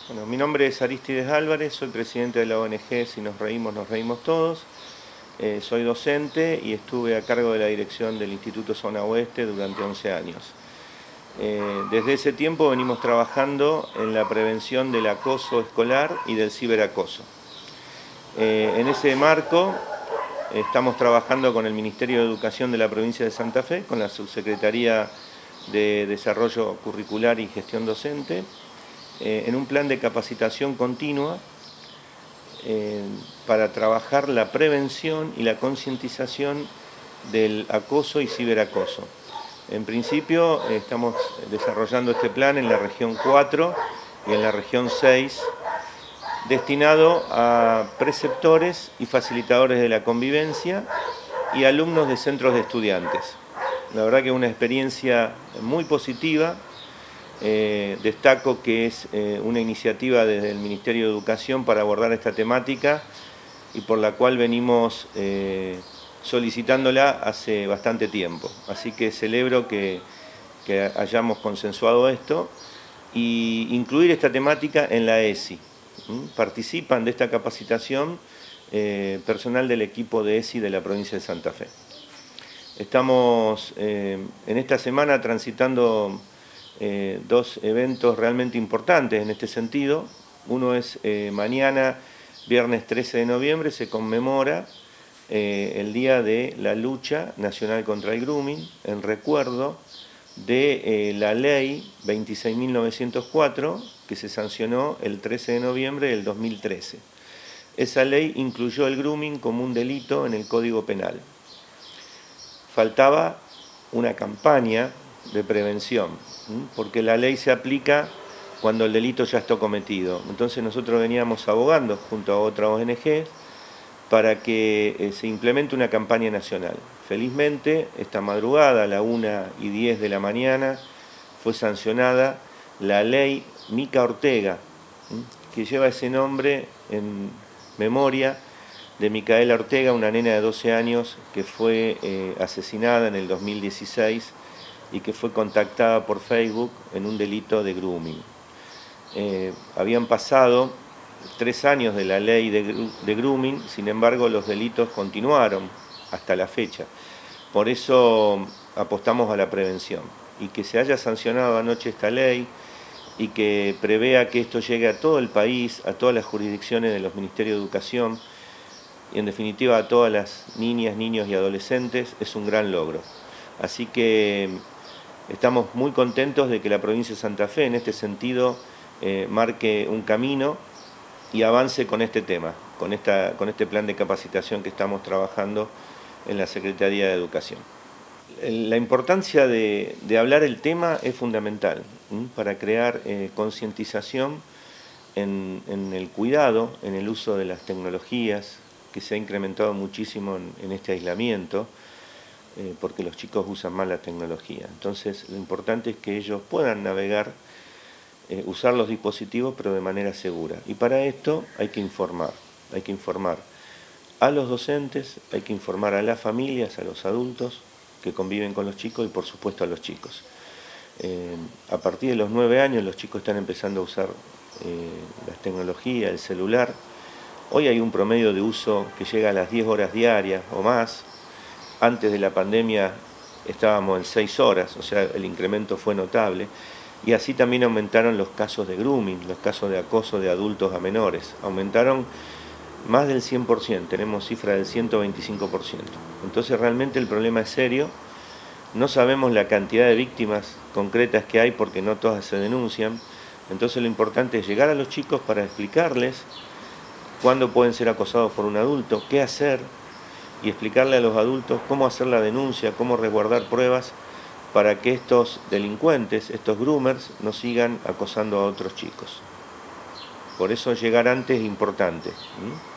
Bueno, mi nombre es Arístides Álvarez, soy presidente de la ONG Si nos reímos todos. Soy docente y estuve a cargo de la dirección del Instituto Zona Oeste durante 11 años. Desde ese tiempo venimos trabajando en la prevención del acoso escolar y del ciberacoso. En ese marco estamos trabajando con el Ministerio de Educación de la provincia de Santa Fe, con la Subsecretaría de Desarrollo Curricular y Gestión Docente, en un plan de capacitación continua para trabajar la prevención y la concientización del acoso y ciberacoso. En principio estamos desarrollando este plan en la región 4 y en la región 6, destinado a preceptores y facilitadores de la convivencia y alumnos de centros de estudiantes. La verdad que es una experiencia muy positiva. Destaco que es una iniciativa desde el Ministerio de Educación para abordar esta temática y por la cual venimos solicitándola hace bastante tiempo. Así que celebro que hayamos consensuado esto y incluir esta temática en la ESI. Participan de esta capacitación personal del equipo de ESI de la provincia de Santa Fe. Estamos en esta semana transitando dos eventos realmente importantes en este sentido. Uno es mañana, viernes 13 de noviembre, se conmemora el Día de la Lucha Nacional contra el Grooming, en recuerdo de la Ley 26.904, que se sancionó el 13 de noviembre del 2013. Esa ley incluyó el grooming como un delito en el Código Penal. Faltaba una campaña de prevención, porque la ley se aplica cuando el delito ya está cometido. Entonces nosotros veníamos abogando junto a otras ONG para que se implemente una campaña nacional. Felizmente, esta madrugada, a la 1:10 de la mañana, fue sancionada la ley Mica Ortega, que lleva ese nombre en memoria de Micaela Ortega, una nena de 12 años que fue asesinada en el 2016 y que fue contactada por Facebook en un delito de grooming. Habían pasado 3 años de la ley de grooming, sin embargo los delitos continuaron hasta la fecha. Por eso apostamos a la prevención y que se haya sancionado anoche esta ley y que prevea que esto llegue a todo el país, a todas las jurisdicciones de los Ministerios de Educación y en definitiva a todas las niñas, niños y adolescentes, es un gran logro. Así que estamos muy contentos de que la provincia de Santa Fe en este sentido marque un camino y avance con este tema, con este plan de capacitación que estamos trabajando en la Secretaría de Educación. La importancia de hablar el tema es fundamental para crear concientización en el cuidado, en el uso de las tecnologías, que se ha incrementado muchísimo en este aislamiento, porque los chicos usan mal la tecnología. Entonces lo importante es que ellos puedan navegar, usar los dispositivos, pero de manera segura. Y para esto hay que informar a los docentes, hay que informar a las familias, a los adultos que conviven con los chicos y por supuesto a los chicos. A partir de los 9 años los chicos están empezando a usar las tecnologías, el celular. Hoy hay un promedio de uso que llega a las 10 horas diarias o más. Antes de la pandemia estábamos en 6 horas, o sea, el incremento fue notable. Y así también aumentaron los casos de grooming, los casos de acoso de adultos a menores. Aumentaron más del 100%, tenemos cifra del 125%. Entonces realmente el problema es serio. No sabemos la cantidad de víctimas concretas que hay porque no todas se denuncian. Entonces lo importante es llegar a los chicos para explicarles cuándo pueden ser acosados por un adulto, qué hacer, y explicarle a los adultos cómo hacer la denuncia, cómo resguardar pruebas para que estos delincuentes, estos groomers, no sigan acosando a otros chicos. Por eso llegar antes es importante.